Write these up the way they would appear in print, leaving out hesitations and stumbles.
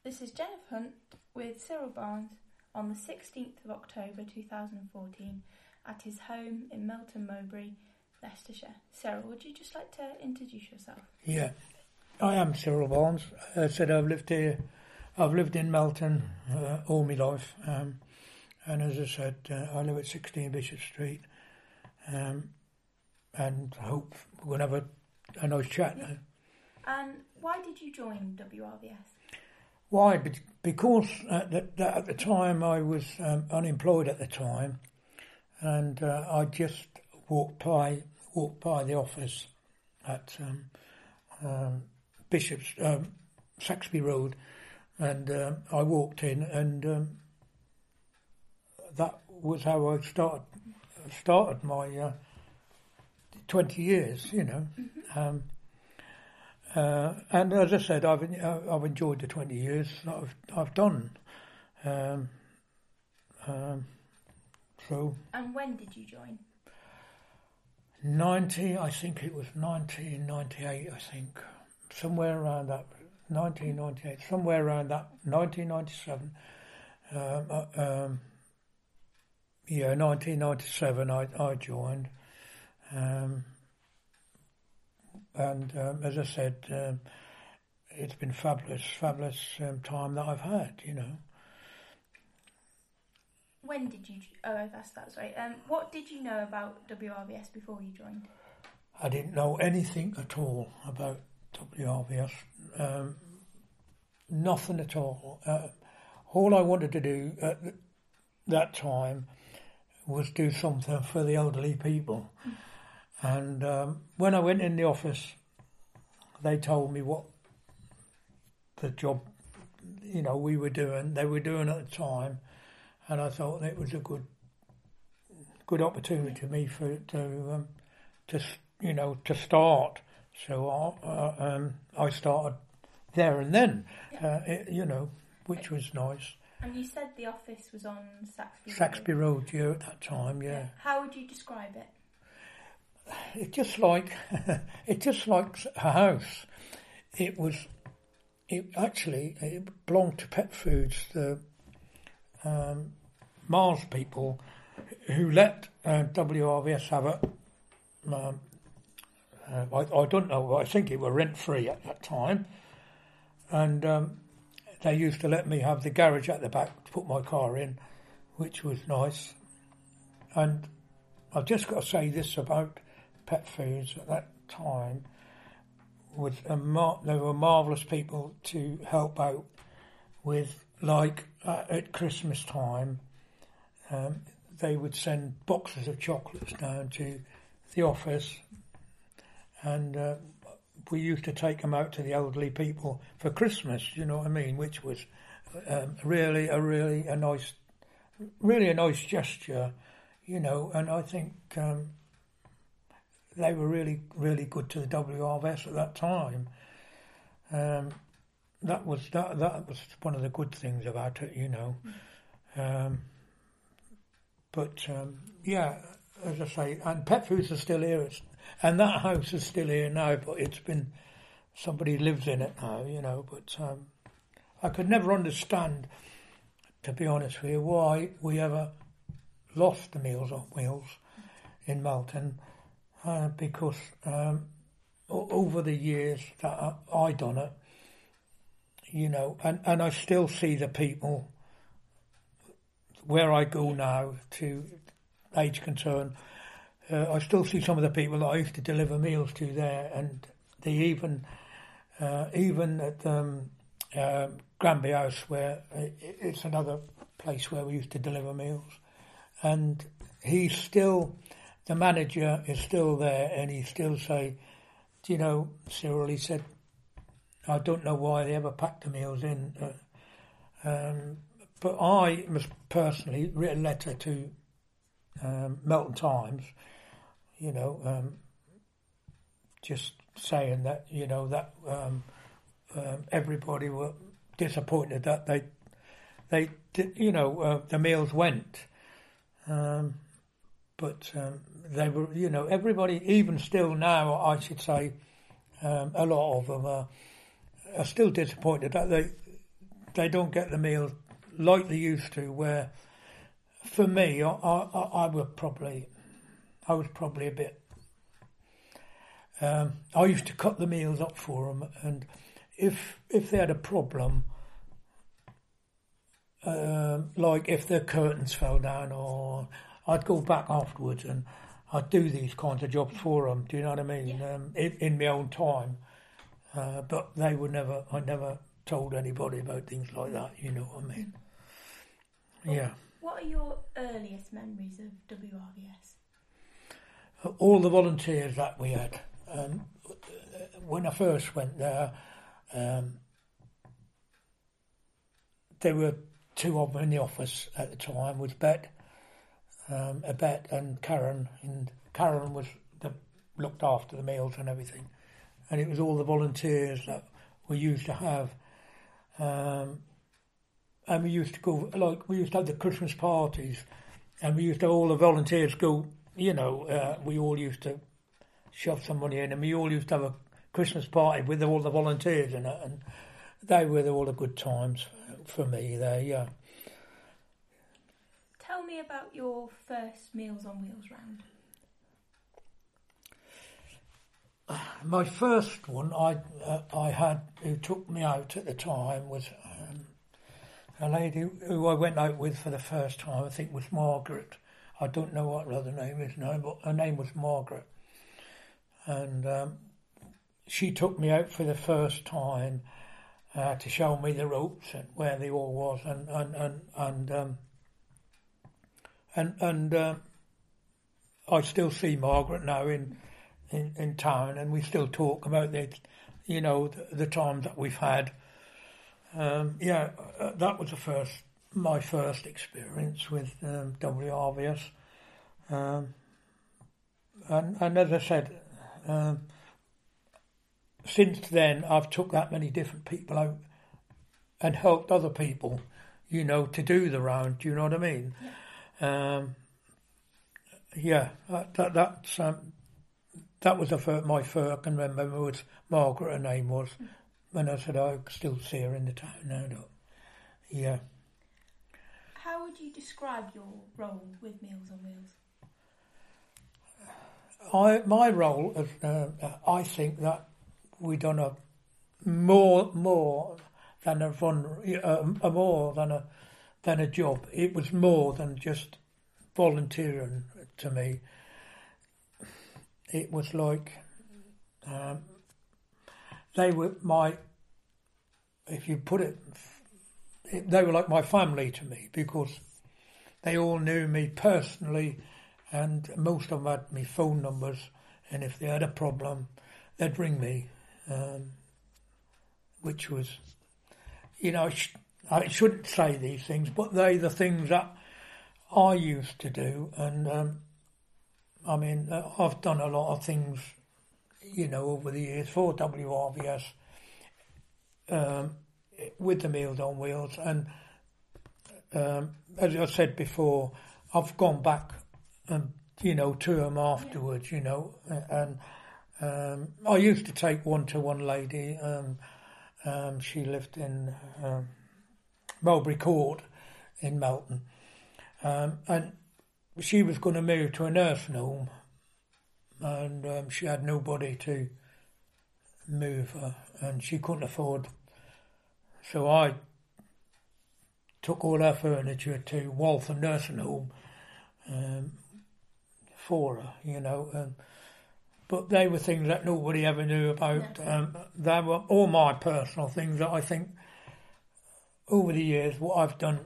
This is Jennifer Hunt with Cyril Barnes on the 16th of October 2014 at his home in Melton Mowbray, Leicestershire. Cyril, would you just like to introduce yourself? Yeah, I am Cyril Barnes. I said I've lived here. I've lived in Melton all my life, and as I said, I live at 16 Bishop Street, and hope we're going to have a nice chat now. And why did you join WRVS? Why? Because at the time I was unemployed at the time, and I just walked by the office at Bishop's Saxby Road, and I walked in, and that was how I started my 20 years, you know. Mm-hmm. And as I said, I've enjoyed the 20 years that I've done. So. And when did you join? I think it was 1998. I think somewhere around that. 1998, somewhere around that. 1997. 1997. I joined. And as I said, it's been fabulous time that I've had, you know. When did you... Oh, I've asked that, sorry. What did you know about WRVS before you joined? I didn't know anything at all about WRVS. Nothing at all. All I wanted to do at that time was do something for the elderly people. And when I went in the office, they told me what the job, you know, they were doing at the time, and I thought it was a good opportunity to me to start. So I started there and then, which was nice. And you said the office was on Saxby Road. Saxby Road, yeah, at that time, yeah. How would you describe it? It's just like a house. It belonged to Pet Foods, the Mars people who let WRVS have it. I don't know. I think it were rent free at that time, and they used to let me have the garage at the back to put my car in, which was nice. And I've just got to say this about Pet Foods at that time they were marvellous people to help out with, like at Christmas time, they would send boxes of chocolates down to the office, and we used to take them out to the elderly people for Christmas, you know what I mean, which was really a nice gesture, you know, and I think they were really, really good to the WRVS at that time. That was one of the good things about it, you know. As I say, and Pet Foods are still here, and that house is still here now, but somebody lives in it now, you know. But I could never understand, to be honest with you, why we ever lost the Meals on Wheels in Melton. Because over the years that I done it, you know, and I still see the people where I go now to age concern. I still see some of the people that I used to deliver meals to there, and they even at Granby House, where it's another place where we used to deliver meals, and he's still. The manager is still there, and he still say, "Do you know, Cyril?" He said, "I don't know why they ever packed the meals in, but I must personally write a letter to Melton Times, you know, just saying that, you know, that everybody were disappointed that they did, you know, the meals went." But they were, you know, everybody, even still now, I should say, a lot of them are still disappointed that they don't get the meals like they used to. Where for me, I was probably a bit. I used to cut the meals up for them, and if they had a problem, like if their curtains fell down, or I'd go back afterwards and I'd do these kinds of jobs for them. Do you know what I mean? Yeah. In my own time, but they would never. I never told anybody about things like that. You know what I mean? Yeah. What are your earliest memories of WRVS? All the volunteers that we had. When I first went there, there were two of them in the office at the time, with Bet and Karen, and Karen looked after the meals and everything, and it was all the volunteers that we used to have, and we used to go, like, we used to have the Christmas parties, and we used to have all the volunteers go, you know, we all used to shove some money in, and we all used to have a Christmas party with all the volunteers in it, and they were all the good times for me there, yeah. Tell me about your first Meals on Wheels round. My first one I had, who took me out at the time, was a lady who I went out with for the first time. I think was Margaret. I don't know what her other name is now, but her name was Margaret. And she took me out for the first time to show me the ropes and where they all was, and I still see Margaret now in town, and we still talk about the times that we've had. That was my first experience with WRVS, and as I said, since then I've took that many different people out and helped other people, to do the round. Do you know what I mean? That was my first. I can remember it was Margaret. Her name was. When I said I still see her in the town now. Yeah. How would you describe your role with Meals on Wheels? My role is, I think that we done a more than a job. It was more than just volunteering to me. It was like they were they were like my family to me, because they all knew me personally, and most of them had my phone numbers, and if they had a problem, they'd ring me, which was, I shouldn't say these things, but they're the things that I used to do, and I've done a lot of things, over the years for WRVS, with the Meals on Wheels, and as I said before, I've gone back and to them afterwards, and I used to take one lady. She lived in Mulberry Court in Melton, and she was going to move to a nursing home, and she had nobody to move her, and she couldn't afford. So I took all her furniture to Waltham Nursing Home for her, but they were things that nobody ever knew about. They were all my personal things that I think over the years, what I've done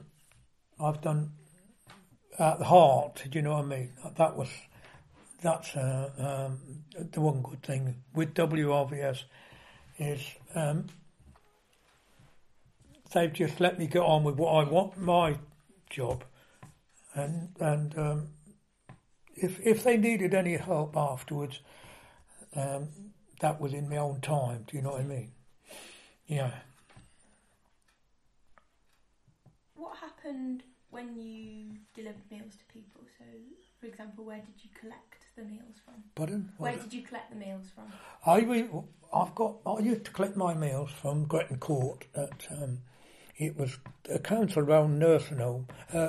at the heart. Do you know what I mean? That's the one good thing with WRVS is they've just let me get on with what I want, my job, and if they needed any help afterwards, that was in my own time. Do you know what I mean? Yeah. What happened when you delivered meals to people? So, for example, where did you collect the meals from? Pardon? Where did you collect the meals from? I used to collect my meals from Gretton Court it was a council around nursing home,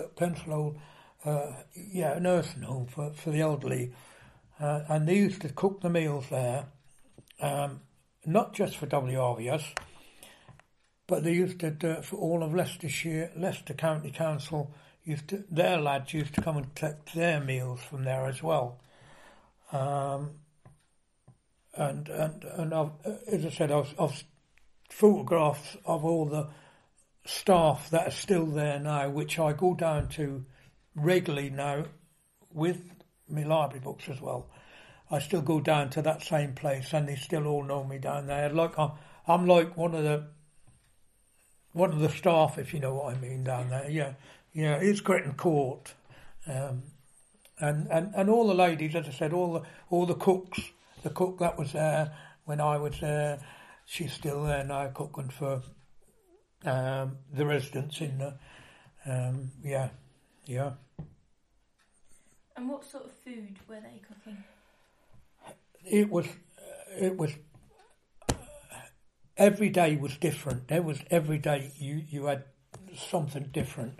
nursing home for the elderly, and they used to cook the meals there, not just for WRVS, but they used to do it for all of Leicestershire. Leicester County Council their lads used to come and collect their meals from there as well. And I've, as I said, I've photographs of all the staff that are still there now, which I go down to regularly now with my library books as well. I still go down to that same place, and they still all know me down there. Like I'm like one of the staff, if you know what I mean, down there. Yeah, it's Gretton Court, and all the ladies, as I said, all the cooks. The cook that was there when I was there, she's still there now, cooking for the residents in the. Yeah. And what sort of food were they cooking? It was every day was different. Every day you had something different.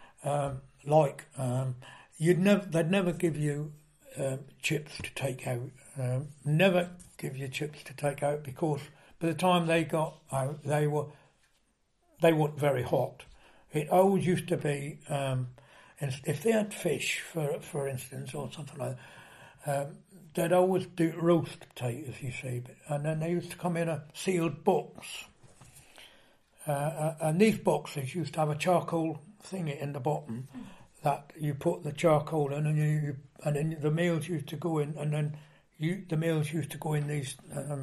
They'd never give you chips to take out. Never give you chips to take out, because by the time they got out, they weren't very hot. It always used to be, if they had fish, for instance, or something like that, they'd always do roast potatoes, you see, and then they used to come in a sealed box. And these boxes used to have a charcoal thingy in the bottom that you put the charcoal in, and then the meals used to go in, and then the meals used to go in these,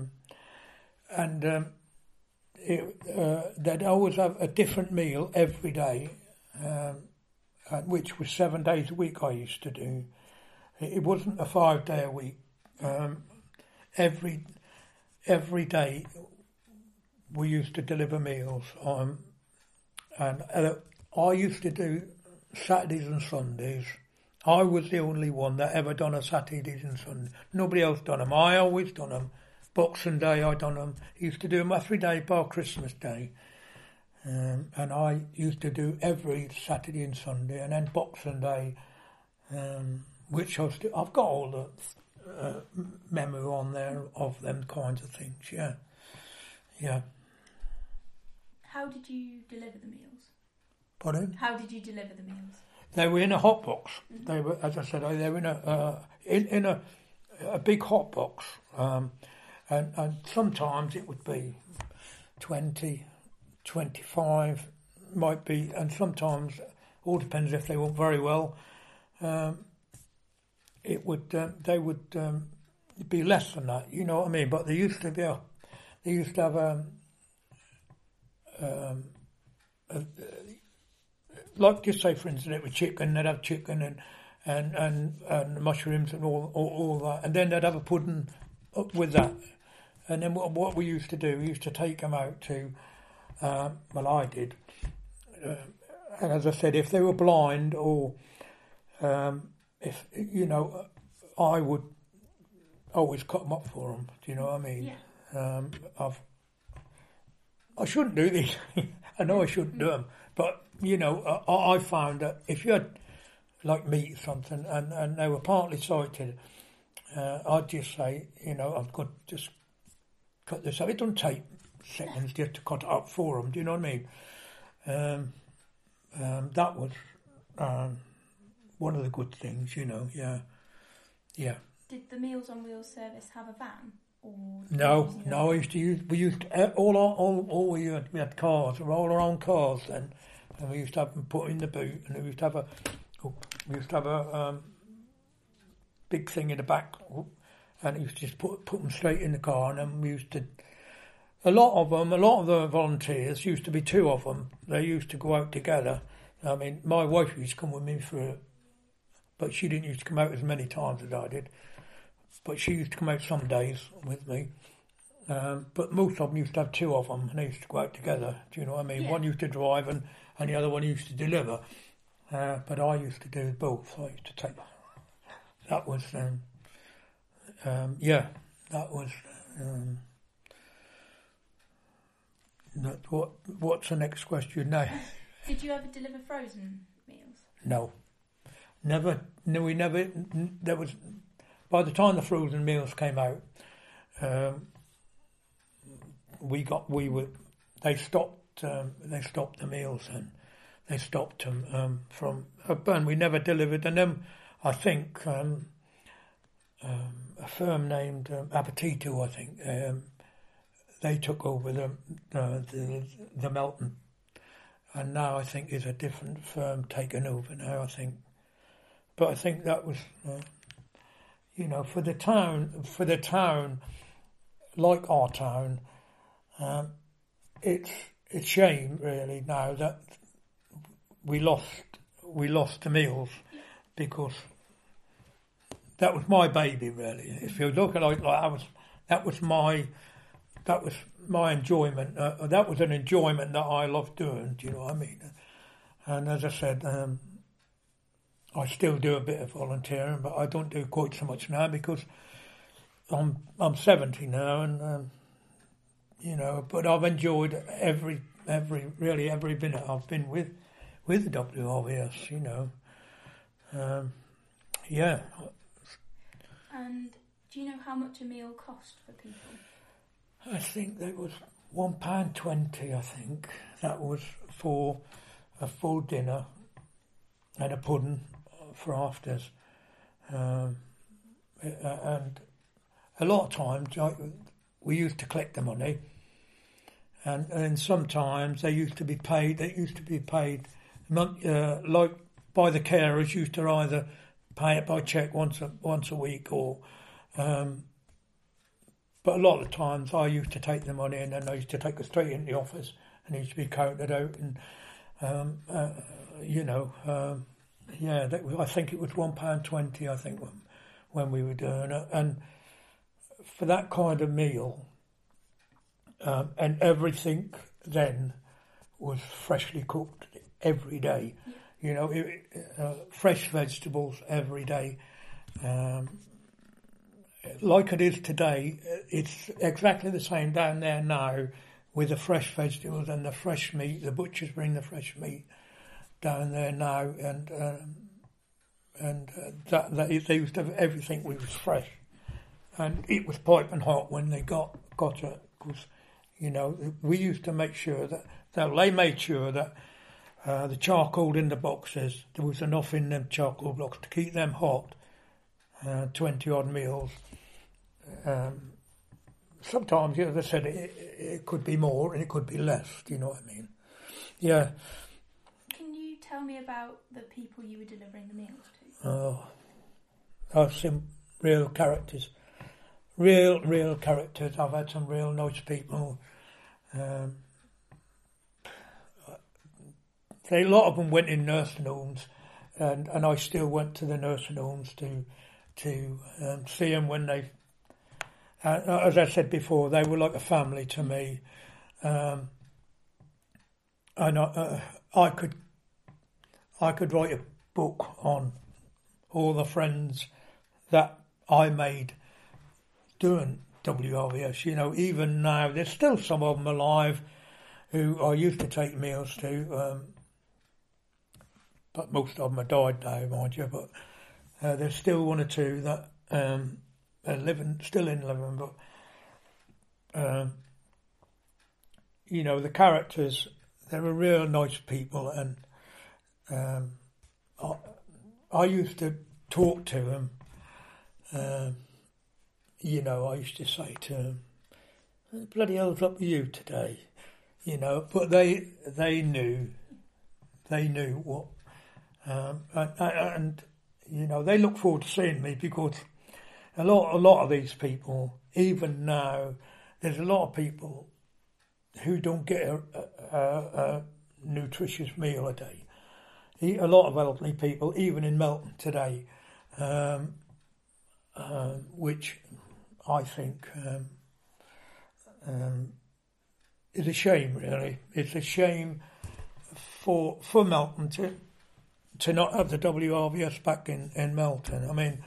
they'd always have a different meal every day, which was 7 days a week I used to do. It wasn't a 5 day a week. Every day we used to deliver meals, and I used to do Saturdays and Sundays. I was the only one that ever done a Saturdays and Sundays. Nobody else done them. I always done them. Boxing Day I done them. Used to do them every day bar Christmas Day. And I used to do every Saturday and Sunday, and then Boxing Day, which I've got all the memo on there of them kinds of things. Yeah. How did you deliver the meals? Pardon? How did you deliver the meals? They were in a hot box. Mm-hmm. They were, as I said, they were in a big hot box, and sometimes it would be 20, 25, might be, and sometimes, all depends if they went very well. It would they would be less than that. You know what I mean? But they used to have like, just say for instance, it was chicken. They'd have chicken and mushrooms and all that, and then they'd have a pudding up with that. And then what we used to do, we used to take them out to, I did, and as I said, if they were blind or if I would always cut them up for them. Do you know what I mean? Yeah. I shouldn't do these. I know I shouldn't do them, but I found that if you had like meat or something and they were partly sighted, I'd just say, I'm going to just cut this up. It doesn't take seconds just to cut it up for them. Do you know what I mean? That was one of the good things, Yeah. Did the Meals on Wheels service have a van? No. We used we had cars, all our own cars then, and we used to have them put in the boot, and we used to have a big thing in the back, and we used to just put them straight in the car, and then we used to. A lot of the volunteers used to be two of them. They used to go out together. I mean, my wife used to come with me but she didn't used to come out as many times as I did. But she used to come out some days with me. But most of them used to have two of them, and they used to go out together. Do you know what I mean? Yeah. One used to drive, and the other one used to deliver. But I used to do both. I used to take. That was, that was. What's the next question now? Did you ever deliver frozen meals? No, never. No, we never. There was, by the time the frozen meals came out, They stopped the meals, and they stopped them from. And we never delivered. And then I think a firm named Appetito, I think, they took over the Melton, and now I think is a different firm taken over now, I think. But I think that was, for the town, like our town, it's a shame really now that we lost the meals, because that was my baby really. If you look at it like that was my enjoyment. That was an enjoyment that I loved doing. Do you know what I mean? And as I said, I still do a bit of volunteering, but I don't do quite so much now because I'm 70 now, and but I've enjoyed every minute I've been with the WRVS. Yeah. And do you know how much a meal cost for people? I think that was £1.20. I think that was for a full dinner and a pudding for afters, and a lot of times we used to collect the money, and sometimes they used to be paid. Like by the carers, used to either pay it by cheque once a week, or. But a lot of the times I used to take the money, and then I used to take it straight into the office, and it used to be counted out. And I think it was £1.20. I think when we were doing it, and for that kind of meal, and everything then was freshly cooked every day. Fresh vegetables every day. Like it is today, it's exactly the same down there now, with the fresh vegetables and the fresh meat. The butchers bring the fresh meat down there now, and they used to have everything was fresh, and it was piping hot when they got it. Because we used to make sure that they made sure that the charcoal in the boxes, there was enough in them charcoal blocks to keep them hot. 20 odd meals. Sometimes, as I said, it could be more and it could be less. Do you know what I mean? Yeah. Can you tell me about the people you were delivering the meals to? Oh, I've seen real characters. Real characters. I've had some real nice people. A lot of them went in nursing homes, and I still went to the nursing homes to see them when they. As I said before, they were like a family to me, and I could write a book on all the friends that I made doing WRVS. Even now, there's still some of them alive who I used to take meals to, but most of them are died now, mind you. But there's still one or two that are still living. But the characters, they were real nice people, and I used to talk to them. I used to say to them, "Bloody hell's up with you today?" But they knew what, and they look forward to seeing me, because a lot of these people, even now, there's a lot of people who don't get a nutritious meal a day. A lot of elderly people, even in Melton today, which I think is a shame, really. It's a shame for Melton to not have the WRVS back in Melton. I mean,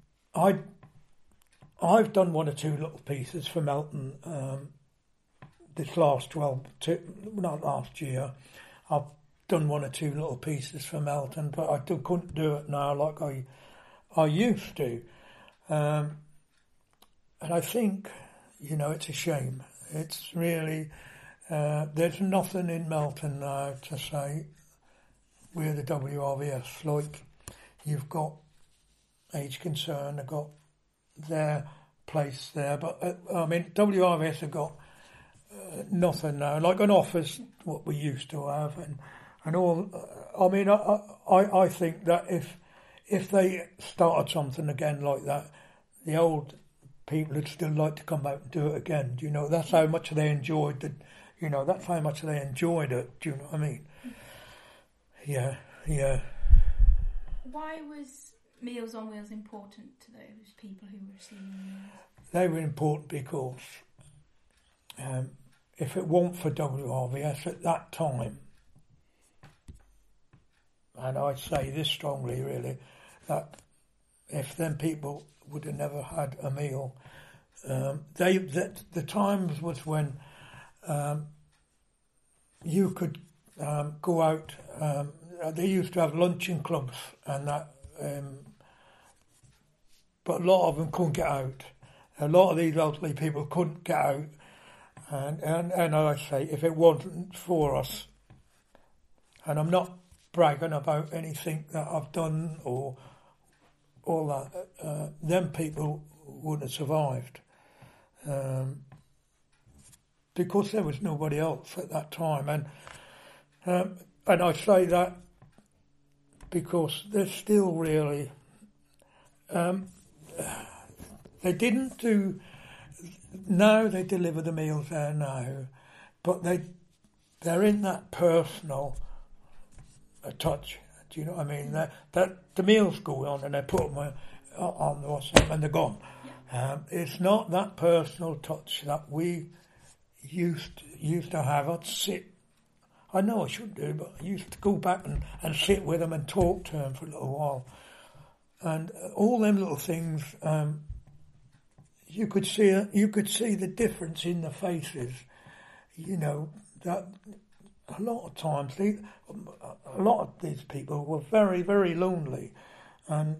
I've done one or two little pieces for Melton this not last year, I've done one or two little pieces for Melton, but I couldn't do it now like I used to. And I think, it's a shame. It's really, there's nothing in Melton now to say we're the WRVS. Like, you've got Age Concern, they've got their place there, but WRVS have got nothing now, like an office, what we used to have, and all. I think that if they started something again like that, the old people would still like to come out and do it again. Do you know? That's how much they enjoyed it. That's how much they enjoyed it. Do you know what I mean? Yeah. Why was Meals on Wheels important to those people who were receiving meals? They were important because if it weren't for WRVS at that time, and I say this strongly really, that if them people would have never had a meal, the times was when you could go out. They used to have luncheon clubs and that, but a lot of them couldn't get out. A lot of these elderly people couldn't get out, and I say, if it wasn't for us, and I'm not bragging about anything that I've done or all that, them people wouldn't have survived, because there was nobody else at that time, and I say that because they're still really. They didn't do. Now they deliver the meals there now, but they're in that personal touch. Do you know what I mean? That the meals go on and they put them on the WhatsApp and they're gone. Yeah. It's not that personal touch that we used to have. I'd sit. I know I shouldn't do, but I used to go back and sit with them and talk to them for a little while, and all them little things. You could see the difference in the faces. That a lot of times a lot of these people were very, very lonely, and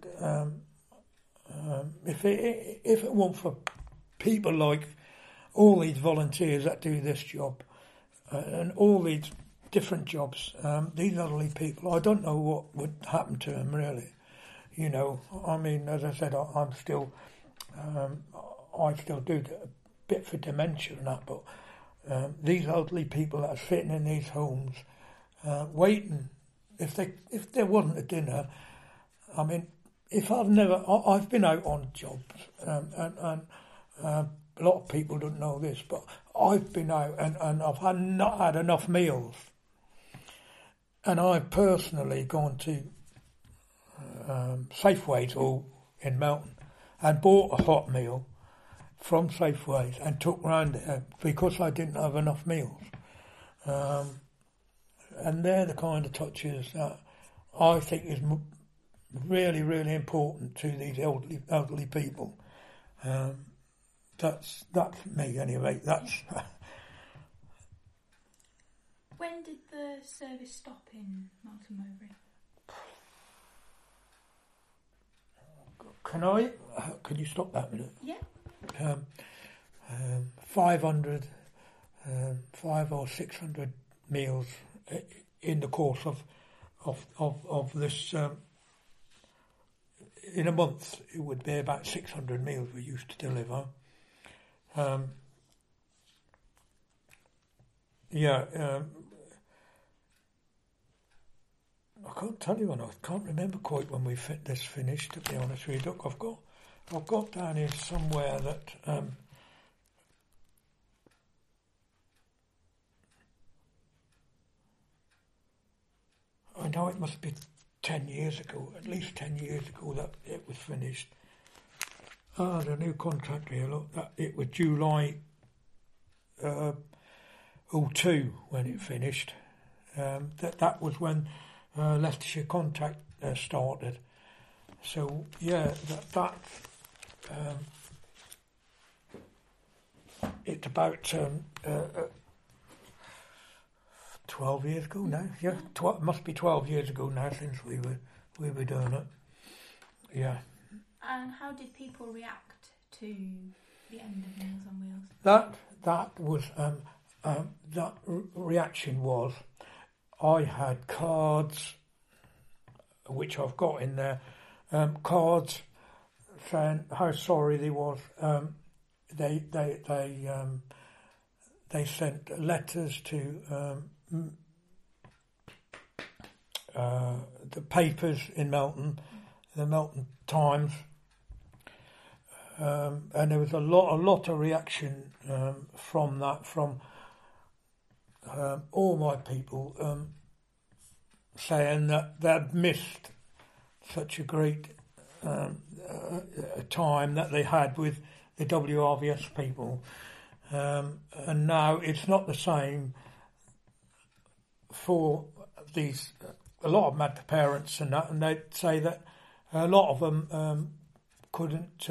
if it weren't for people like all these volunteers that do this job and all these different jobs, these elderly people, I don't know what would happen to them really. As I said, I'm still. I still do a bit for dementia and that, but these elderly people that are sitting in these homes, waiting, if there wasn't a dinner, if I've been out on jobs, and a lot of people don't know this, but I've been out and I've not had enough meals, and I've personally gone to Safeways in Melton and bought a hot meal from Safeways and took round there because I didn't have enough meals. And they're the kind of touches that I think is really, really important to these elderly people. That's me anyway. When did the service stop in Melton Mowbray? Can you stop that a minute? Yeah. 500 or 600 meals in the course of this. In a month, it would be about 600 meals we used to deliver. I can't tell you, and I can't remember quite when this finished. To be honest with you, look, I've got down here somewhere that. I know it must be 10 years ago, at least 10 years ago that it was finished. The new contract here, look, that it was July 2002 when it finished. That was when Leicestershire Contact started. So, yeah, it's about 12 years ago now. Yeah, must be 12 years ago now since we were doing it. Yeah. And how did people react to the end of Meals on Wheels? That was reaction was, I had cards, which I've got in there, cards saying how sorry they was. They sent letters to the papers in Melton, the Melton Times, and there was a lot of reaction from that, from all my people saying that they'd missed such a great time that they had with the WRVS people, and now it's not the same for these. A lot of them had the parents and that, and they'd say that a lot of them couldn't.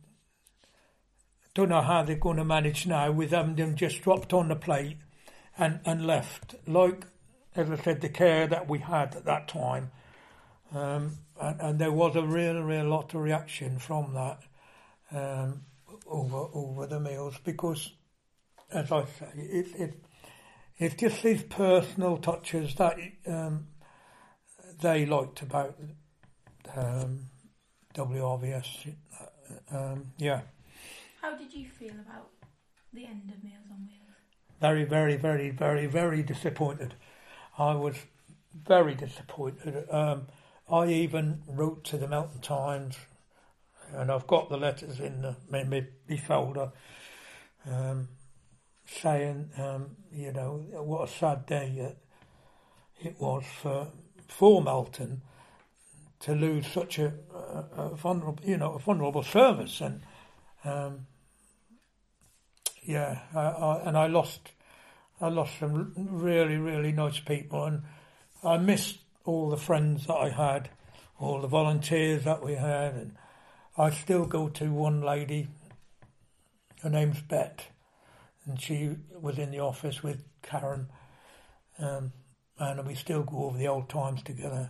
Don't know how they're going to manage now with them just dropped on the plate and left. Like, as I said, the care that we had at that time, and there was a real lot of reaction from that over the meals, because, as I say, it's just these personal touches that they liked about WRVS. Yeah. How did you feel about the end of Meals on Wheels? Very, very, very, very, very disappointed. I was very disappointed. I even wrote to the Melton Times, and I've got the letters in my folder, saying, what a sad day it was for Melton to lose such a vulnerable service, and and I lost some really, really nice people, and I missed all the friends that I had, all the volunteers that we had, and I still go to one lady, her name's Bet, and she was in the office with Karen, and we still go over the old times together.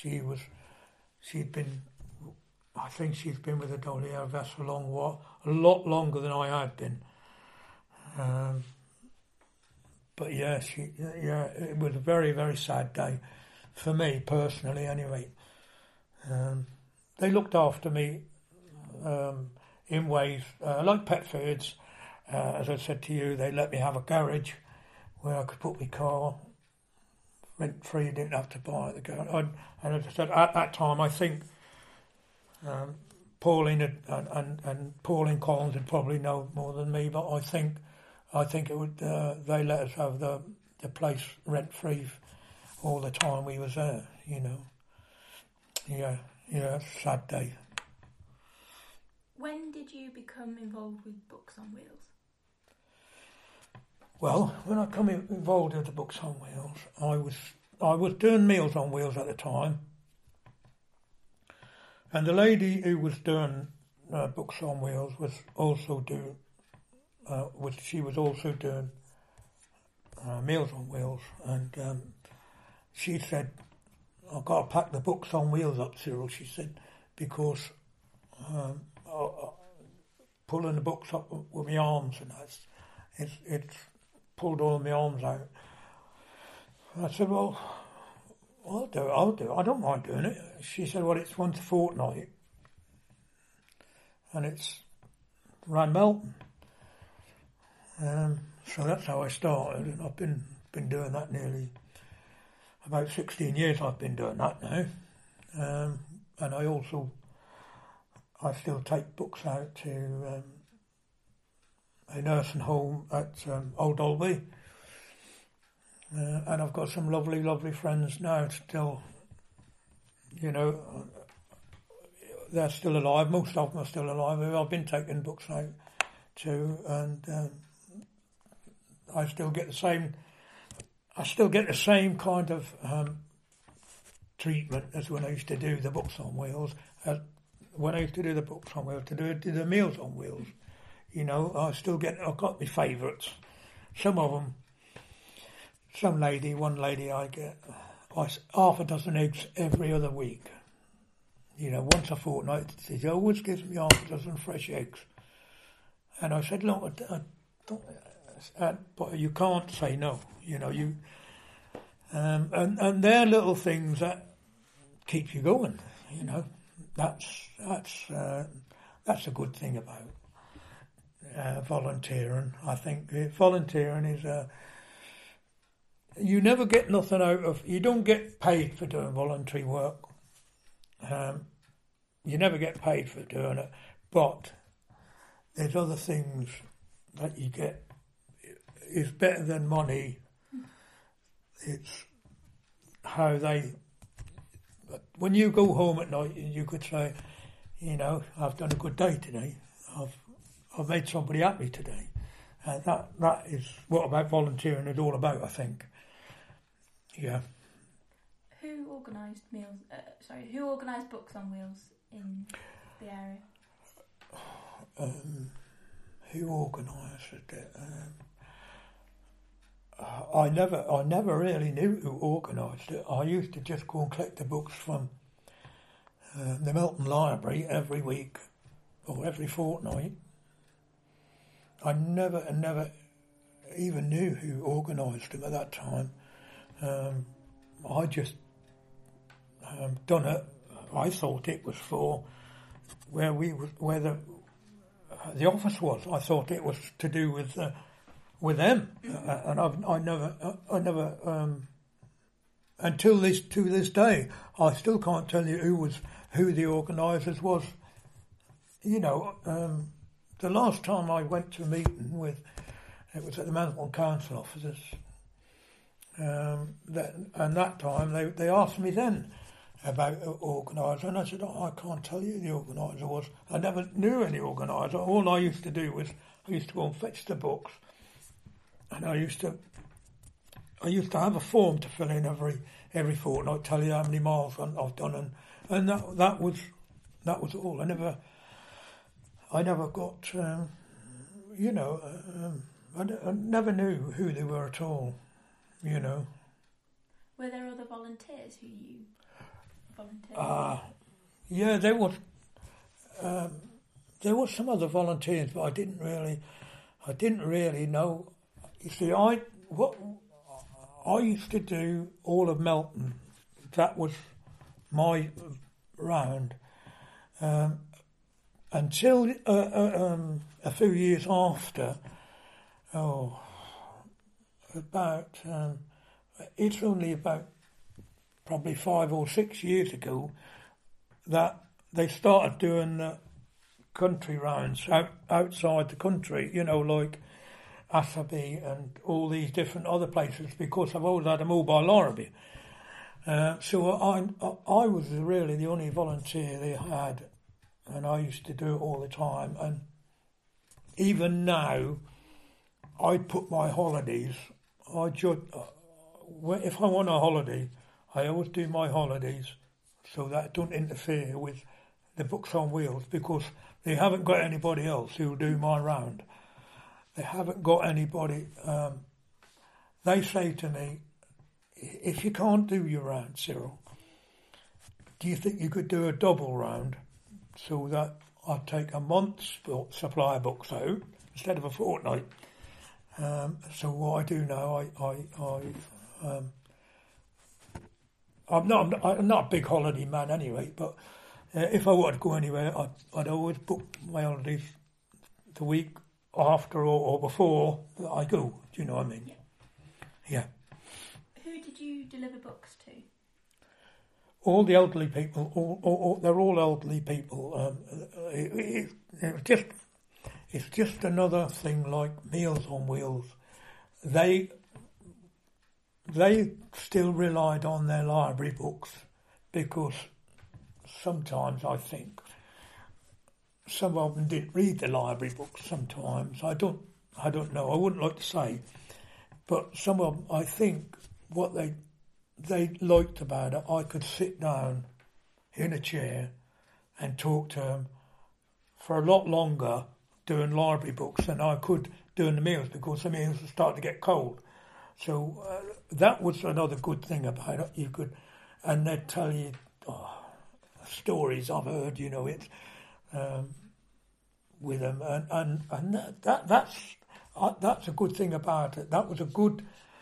I think she's been with the WRVS for a lot longer than I had been. But yeah, it was a very, very sad day for me personally. Anyway, they looked after me in ways like Pet Foods. As I said to you, they let me have a garage where I could put my car rent free. Didn't have to buy at the garage. And as I said, at that time, I think Pauline and Pauline Collins would probably know more than me, but I think it would. They let us have the place rent free all the time we was there. Yeah, sad day. When did you become involved with Books on Wheels? Well, when I come involved with the Books on Wheels, I was doing Meals on Wheels at the time, and the lady who was doing Books on Wheels was also doing. She was also doing Meals on Wheels, and she said, "I've got to pack the Books on Wheels up, Cyril," she said, because pulling the books up with my arms, and it's pulled all my arms out. I said, "Well, I'll do it. I don't mind doing it." She said, "Well, it's once a fortnight, and it's around Melton." So that's how I started, and I've been doing that nearly about 16 years. I've been doing that now, and I still take books out to a nursing home at Old Dalby, and I've got some lovely friends now still. They're still alive. Most of them are still alive. I've been taking books out too, and I still get the same kind of treatment as when I used to do the Books on Wheels. When I used to do the Books on Wheels, to do the Meals on Wheels, I've got my favourites. Some of them one lady I get half a dozen eggs every other week. You know, once a fortnight, she always gives me half a dozen fresh eggs. And I said, look, I don't, but you can't say no. You know, and they're little things that keep you going. You know, that's a good thing about volunteering. I think volunteering is you never get nothing out of. You don't get paid for doing voluntary work. You never get paid for doing it, but there's other things that you get is better than money. It's how they. When you go home at night, you could say, you know, I've done a good day today. I've made somebody happy today, and that is what about volunteering is all about. I think. Yeah. Who organised meals? Who organised Books on Wheels in the area? Who organised it? I never really knew who organised it. I used to just go and collect the books from the Melton Library every week or every fortnight. I never even knew who organised them at that time. I just done it. I thought it was for where the office was. I thought it was to do with them, and I never until to this day I still can't tell you who the organisers was. You know, the last time I went to a meeting it was at the Melton Council offices. That time they asked me then about the organiser, and I said, I can't tell you who the organiser was. I never knew any organiser. All I used to do was I used to go and fetch the books, and I used to have a form to fill in every fortnight, tell you how many miles I've done, and that was all. I never got I never knew who they were at all. You know. Were there other volunteers who you volunteered? Yeah, there was some other volunteers, but I didn't really know. You see, I used to do all of Melton. That was my round until a few years after. It's only about probably 5 or 6 years ago that they started doing country rounds outside the country, you know, like Assaby and all these different other places, because I've always had a mobile library. So I was really the only volunteer they had, and I used to do it all the time. And even now, I put my holidays. If I want a holiday, I always do my holidays so that it don't interfere with the Books on Wheels, because they haven't got anybody else who'll do my round. They haven't got anybody. They say to me, if you can't do your round, Cyril, do you think you could do a double round so that I'd take a month's supply of books out instead of a fortnight? So what I do now, I'm not a big holiday man anyway, but if I wanted to go anywhere, I'd always book my holidays the week after or before I go. Do you know what I mean? Yeah. Who did you deliver books to? All the elderly people. They're all elderly people. It's just another thing like Meals on Wheels. They still relied on their library books, because sometimes I think some of them didn't read the library books. Sometimes I don't know. I wouldn't like to say, but some of them, I think what they liked about it, I could sit down in a chair and talk to them for a lot longer doing library books than I could doing the meals, because the meals were starting to get cold. So that was another good thing about it. You could, and they'd tell you stories I've heard. You know, it's with them, and that's a good thing about it. That was a good.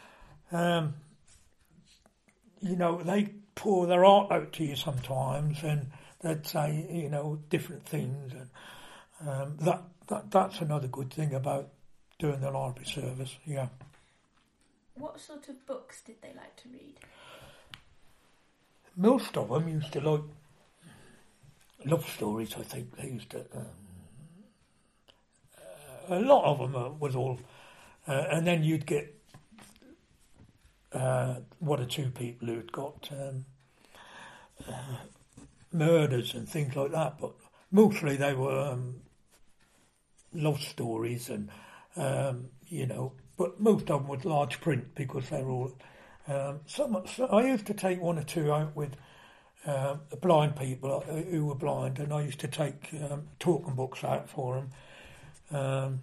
You know, they pour their heart out to you sometimes, and they'd say, you know, different things, and that's another good thing about doing the library service. Yeah. What sort of books did they like to read? Most of them used to like love stories. I think they used to. A lot of them was all, and then you'd get one or two people who'd got murders and things like that, but mostly they were love stories and you know. But most of them was large print because they were all. So I used to take one or two out with blind people who were blind, and I used to take talking books out for them.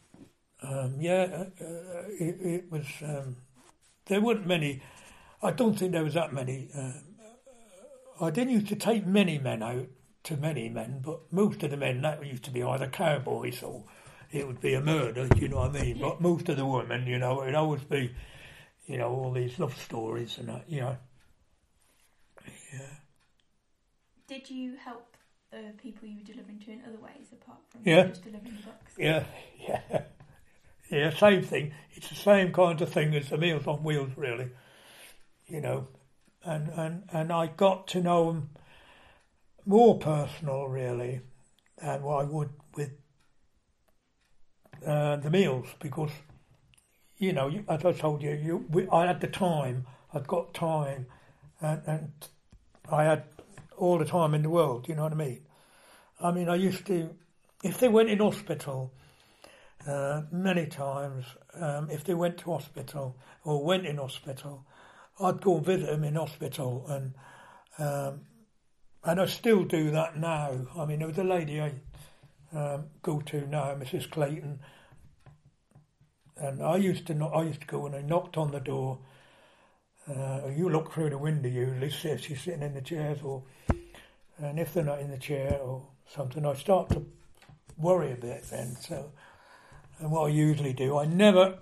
It was. There weren't many. I don't think there was that many. I didn't used to take many men out to many men, but most of the men that used to be either cowboys or it would be a murder. You know what I mean? But most of the women, you know, it'd always be, you know, all these love stories and that. You know. Yeah. Did you help the people you were delivering to in other ways apart from just delivering the books? Yeah, same thing. It's the same kind of thing as the Meals on Wheels, really. You know, and I got to know them more personal, really, than what I would with the meals, because, you know, as I told you, I had the time. I'd got time, and I had all the time in the world. You know what I mean? I mean, I used to, if they went in hospital. Many times, if they went to hospital or went in hospital, I'd go and visit them in hospital, and I still do that now. I mean, there was a lady I go to now, Mrs. Clayton, and I used to go and I knocked on the door. You look through the window usually, see if she's sitting in the chairs, and if they're not in the chair or something, I start to worry a bit then. So. And what I usually do, I never,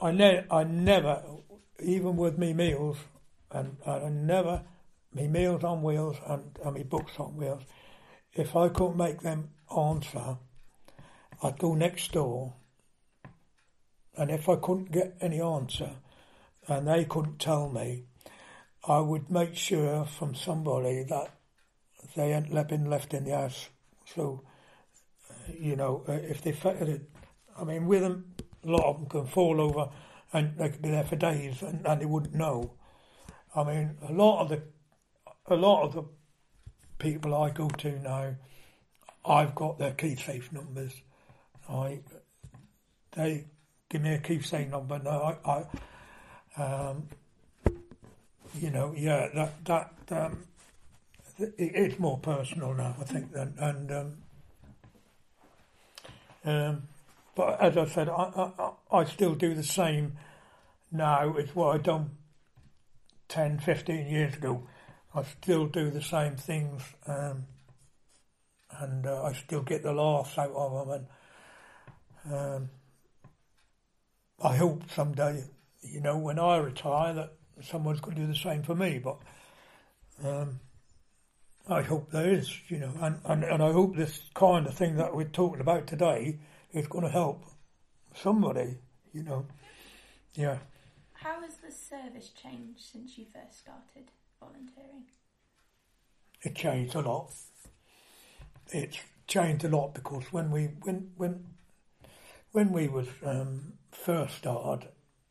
even with me meals, and I never, me Meals on Wheels and me Books on Wheels, if I couldn't make them answer, I'd go next door, and if I couldn't get any answer, and they couldn't tell me, I would make sure from somebody that they hadn't been left in the house. So, you know, if they I mean, with them, a lot of them can fall over and they could be there for days and they wouldn't know. I mean, a lot of the people I go to now, I've got their key safe numbers. They give me a key safe number. No, you know, yeah, it's more personal now, I think, but as I said, I still do the same now as what I'd done 10, 15 years ago. I still do the same things, and I still get the laughs out of them. And I hope someday, you know, when I retire, that someone's going to do the same for me. But I hope there is, you know, and I hope this kind of thing that we're talking about today is going to help somebody, you know. Yeah. How has the service changed since you first started volunteering? It changed a lot. It's changed a lot because when we was first started,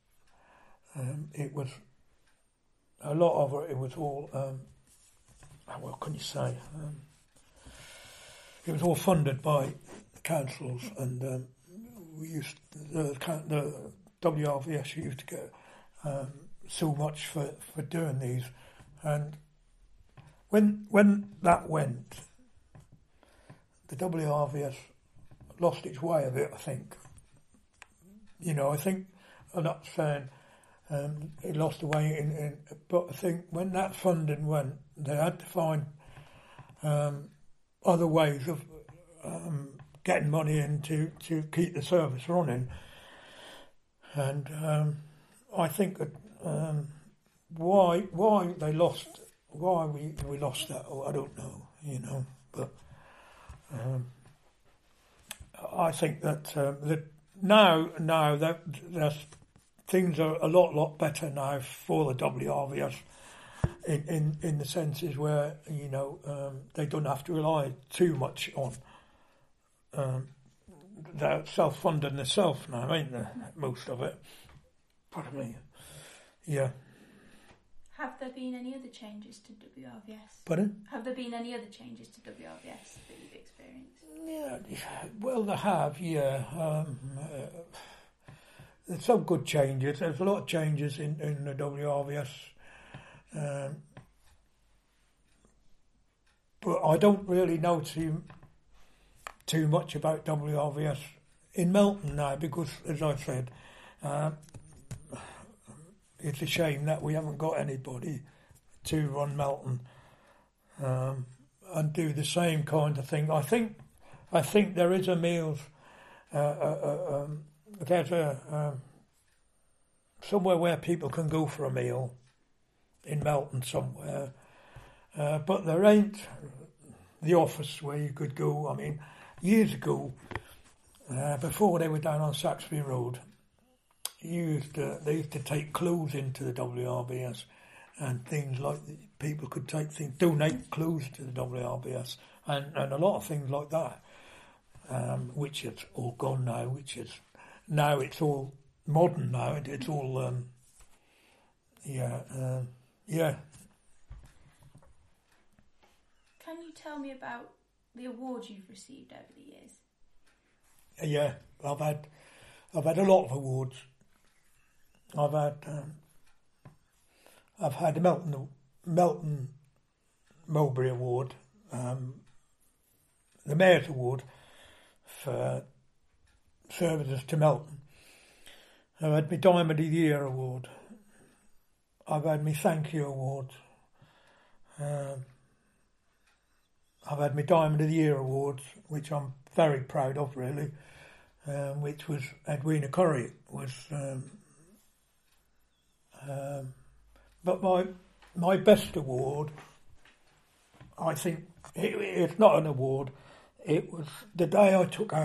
it was a lot of it was all what can you say? It was all funded by councils, and we used the WRVS used to get so much for doing these, and when that went, the WRVS lost its way a bit. I think, you know, I'm not saying He lost the way but I think when that funding went, they had to find other ways of getting money in to keep the service running. And I think that why we lost that, I don't know, but I think that now that things are a lot better now for the WRVS in the senses where they don't have to rely too much on they're self-funding themselves now, ain't they? Most of it. Pardon me. Yeah. Have there been any other changes to WRVS? Pardon? Have there been any other changes to WRVS that you've experienced? Yeah, well, they have, yeah. There's some good changes. There's a lot of changes in the WRVS. But I don't really know too much about WRVS in Melton now because, as I said, it's a shame that we haven't got anybody to run Melton and do the same kind of thing. I think there is a meals. There's somewhere where people can go for a meal in Melton somewhere, but there ain't the office where you could go. I mean, years ago, before they were down on Saxby Road, they used to take clothes into the WRBS and things like people could donate clothes to the WRBS and a lot of things like that, which is all gone now. Now it's all modern now. It's all yeah. Can you tell me about the awards you've received over the years? Yeah, I've had a lot of awards. I've had the Melton Mulberry Award, the Mayor's Award for services to Melton. I've had my Diamond of the Year Award. I've had my Thank You Award. I've had my Diamond of the Year Awards, which I'm very proud of, really, which was Edwina Curry. But my best award, I think, it's not an award. It was the day I took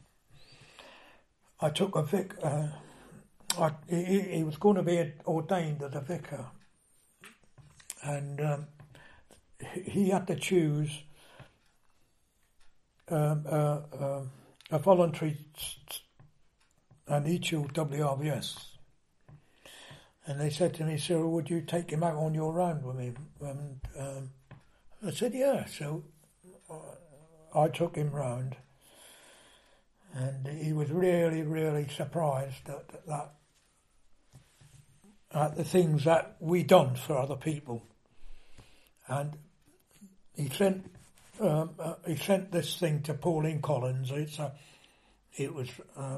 a vicar. He was going to be ordained as a vicar, and he had to choose a voluntary, and he chose WRVS. And they said to me, Cyril, would you take him out on your round with me? And I said, yeah. So I took him round, and he was really, really surprised at the things that we done for other people. And he sent this thing to Pauline Collins. It was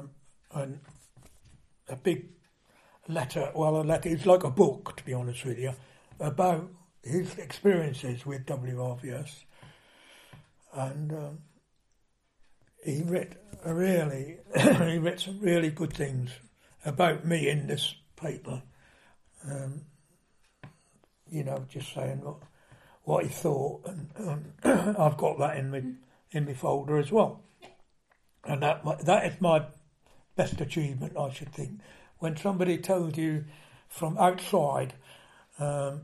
a big letter. Well, a letter. It's like a book, to be honest with you, about his experiences with WRVS, and he wrote some really good things about me in this paper. Just saying what he thought, and I've got that in my folder as well. And that is my best achievement, I should think. When somebody told you from outside that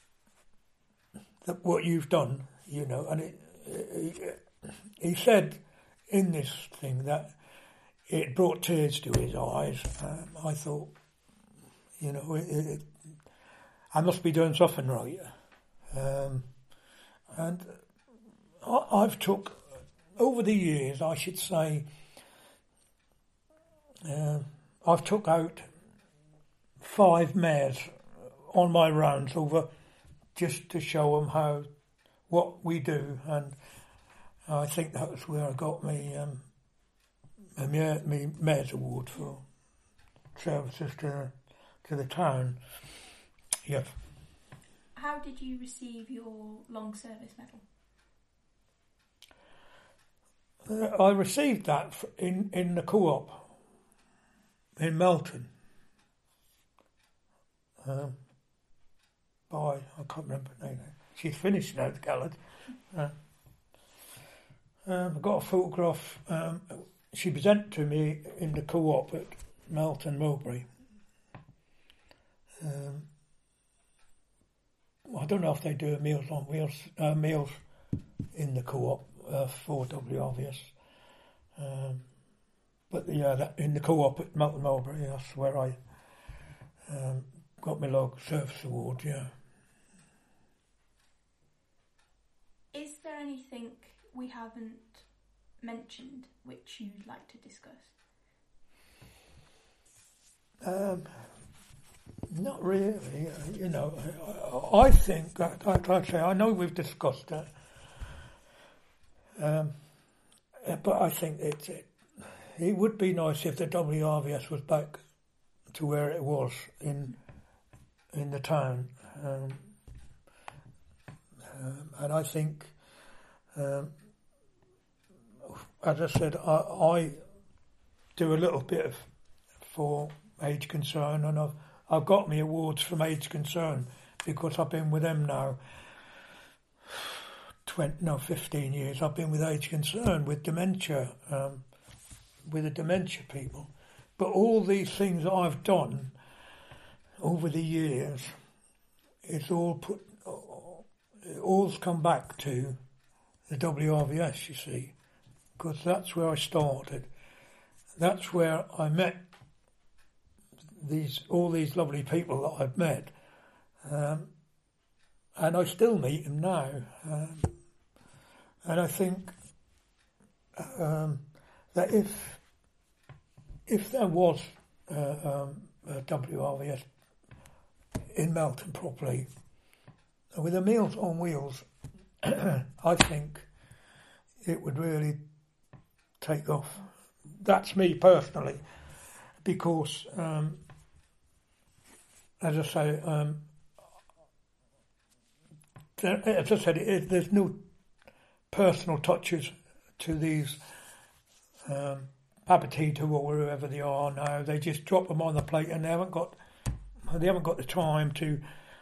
what you've done, and he said in this thing that it brought tears to his eyes. I thought, I must be doing something right. And I've took, over the years, I should say, I've took out 5 mares on my rounds over just to show them what we do, and I think that was where I got my Mayor's Award for services to to the town. Yes. How did you receive your long service medal? I received that in the co-op in Melton. By, I can't remember her name. She's finished now, the Gallard. I got a photograph. She presented to me in the co-op at Melton Mowbray. I don't know if they do meals on wheels, meals in the co-op for WRVS. But yeah, in the co-op at Melton Mowbray, that's where I got my Long Service Award, yeah. Is there anything we haven't mentioned which you'd like to discuss? Not really. I think that, like I say, I know we've discussed it, but I think it would be nice if the WRVS was back to where it was in the town, and I think, as I said, I do a little bit for Age Concern, and I've got my awards from Age Concern because I've been with them now 15 years. I've been with Age Concern, with dementia, with the dementia people. But all these things that I've done over the years, all's come back to the WRVS, you see, because that's where I started. That's where I met all these lovely people that I've met, and I still meet them now. And I think that if there was a WRVS in Melton properly, with the Meals on Wheels, I think it would really take off. That's me personally, because as I say, there's no personal touches to these Papatito or wherever they are now. They just drop them on the plate, and they haven't got the time to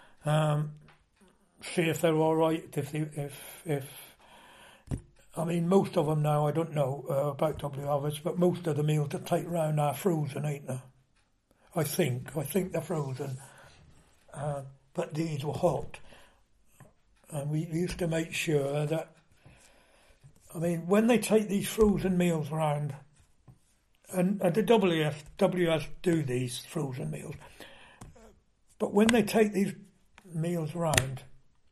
see if they're all right. If I mean, most of them now, I don't know about WRVS, but most of the meals that take round are frozen, ain't they? I think they're frozen, but these were hot, and we used to make sure that. I mean, when they take these frozen meals around, and the WS do these frozen meals, but when they take these meals around,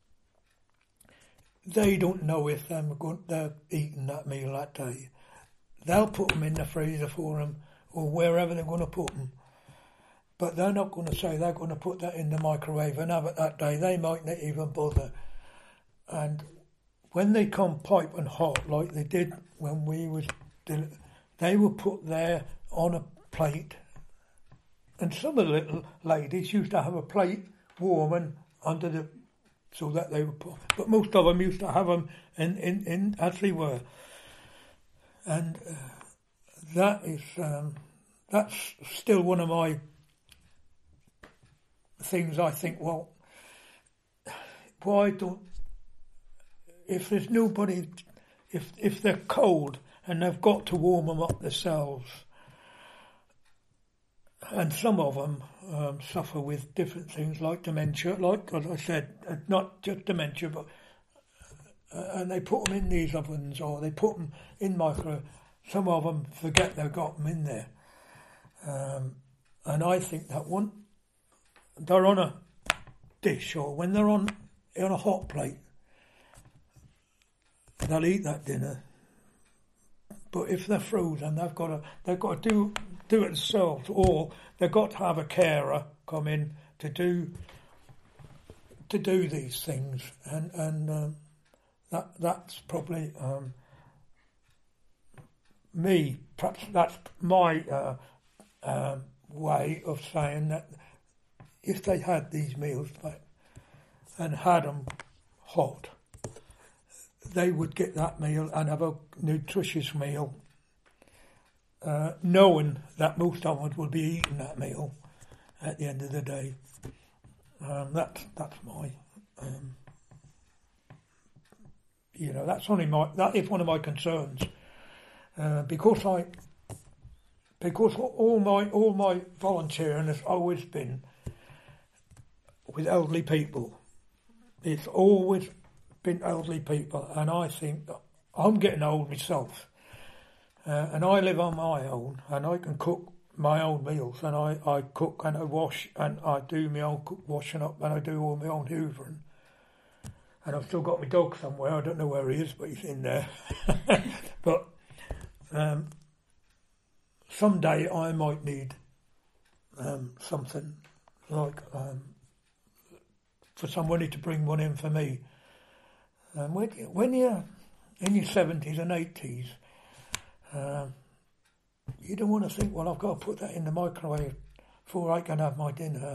they don't know if they're eating that meal that day. They'll put them in the freezer for them, or wherever they're going to put them. But they're not going to say they're going to put that in the microwave and have it that day. They might not even bother. And when they come piping hot, like they did when they were put there on a plate. And some of the little ladies used to have a plate warming under so that they were put. But most of them used to have them in as they were. And that's still one of my things. I think, well, why don't, if there's nobody, if they're cold and they've got to warm them up themselves, and some of them suffer with different things like dementia, like as I said, not just dementia, but and they put them in these ovens or they put them in micro. Some of them forget they've got them in there, and I think that when they're on a dish or when they're on a hot plate, they'll eat that dinner. But if they're frozen, they've got to do it themselves, or they've got to have a carer come in to do these things, and that's probably me. Perhaps that's my way of saying that if they had these meals back and had them hot, they would get that meal and have a nutritious meal, knowing that most of them would be eating that meal at the end of the day. That's my, that is one of my concerns, because all my volunteering has always been with elderly people. It's always been elderly people, and I think I'm getting old myself, and I live on my own, and I can cook my own meals, and I cook and I wash, and I do my own washing up, and I do all my own hoovering. And I've still got my dog somewhere. I don't know where he is, but he's in there. But someday I might need something like for somebody to bring one in for me. And when you're in your 70s and 80s, you don't want to think, well, I've got to put that in the microwave before I can have my dinner.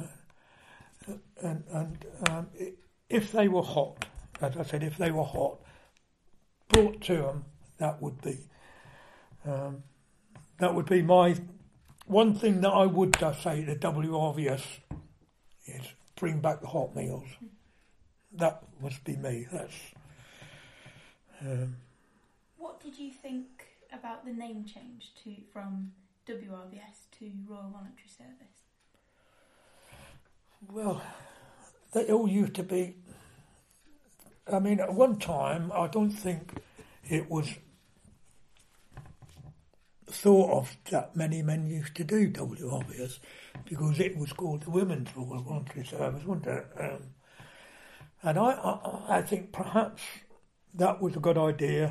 If they were hot, as I said, if they were hot, brought to them, that would be my one thing that I would say to WRVS is bring back the hot meals. That must be me. That's. What did you think about the name change from WRVS to Royal Voluntary Service? Well, they all used to be. I mean, at one time, I don't think it was thought of that many men used to do WRVS, because it was called the Women's Royal Voluntary Service, wasn't it? And I think perhaps that was a good idea.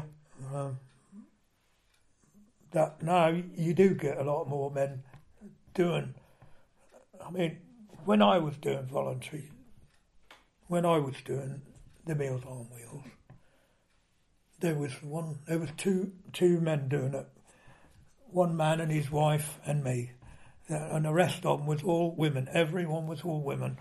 That now you do get a lot more men doing. I mean, when I was doing voluntary, when I was doing the Meals on Wheels, there was two men doing it. One man and his wife and me, and the rest of them was all women. Everyone was all women.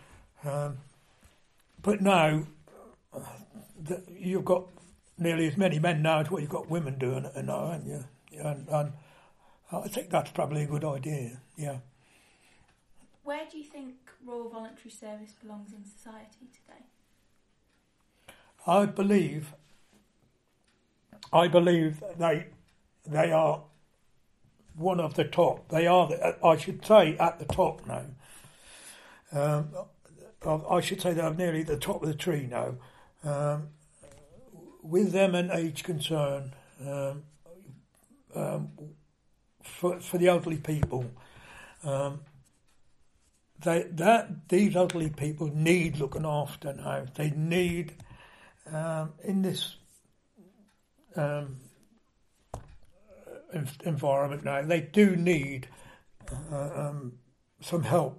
But now you've got nearly as many men now as what you've got women doing it now, haven't you? And I think that's probably a good idea. Yeah. Where do you think Royal Voluntary Service belongs in society today? I believe they are one of the top. They are, I should say, at the top now. I should say they're nearly at the top of the tree now. With them and age concern, for the elderly people, these elderly people need looking after now. They need in this environment now. They do need some help,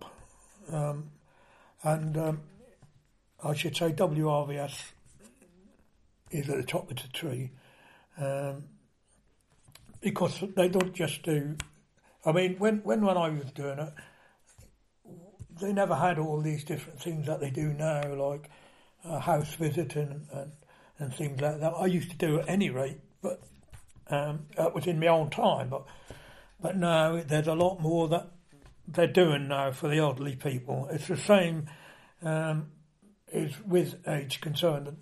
and I should say WRVS is at the top of the tree, because they don't just do. I mean, when I was doing it, they never had all these different things that they do now, like house visiting and things like that. I used to do at any rate, but that was in my own time. But now there's a lot more that they're doing now for the elderly people. It's the same as with age concern.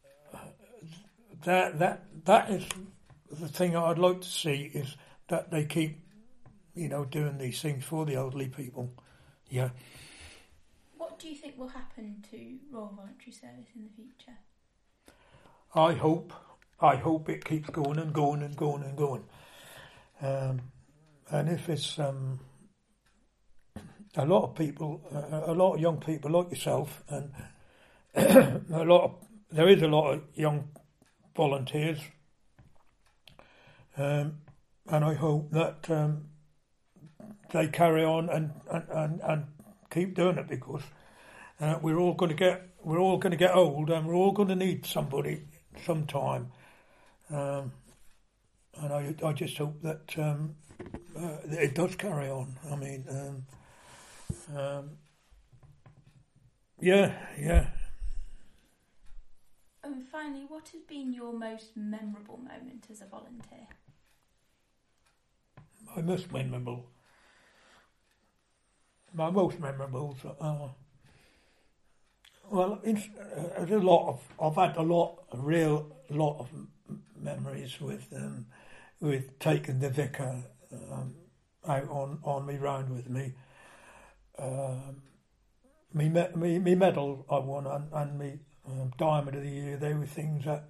That is the thing I'd like to see, is that they keep, doing these things for the elderly people. Yeah. What do you think will happen to Royal Voluntary Service in the future? I hope it keeps going and going and going and going. And if it's a lot of people, a lot of young people like yourself, and there is a lot of young volunteers, and I hope that they carry on and keep doing it, because we're all going to get old, and we're all going to need somebody sometime. And I just hope that it does carry on. I mean, Yeah, yeah. And finally, what has been your most memorable moment as a volunteer? My most memorable. Well, there's a lot of. I've had a lot of memories with taking the vicar out on me round with me. Me medal I won and me Diamond of the Year. They were things that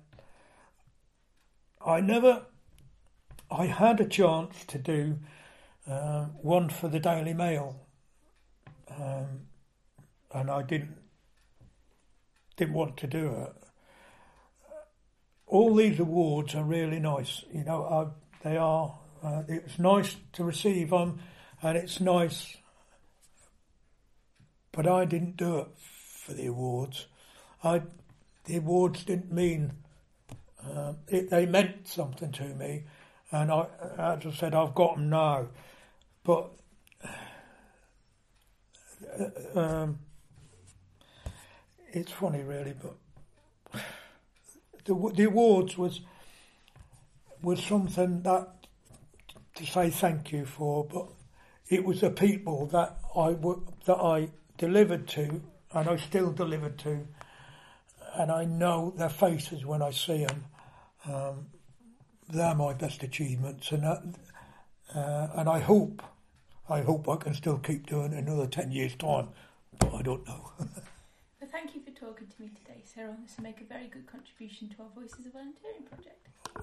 I had a chance to do one for the Daily Mail, and I didn't want to do it. All these awards are really nice, they are. It's nice to receive them, and it's nice. But I didn't do it for the awards. The awards didn't mean. They meant something to me, and as I said, I've got them now. But it's funny, really. But the awards was something that to say thank you for, but it was the people that I delivered to, and I still deliver to, and I know their faces when I see them. They're my best achievements, and I hope I can still keep doing it another 10 years' time, but I don't know. Well, thank you for talking to me today, Cyril. This will make a very good contribution to our Voices of Volunteering project.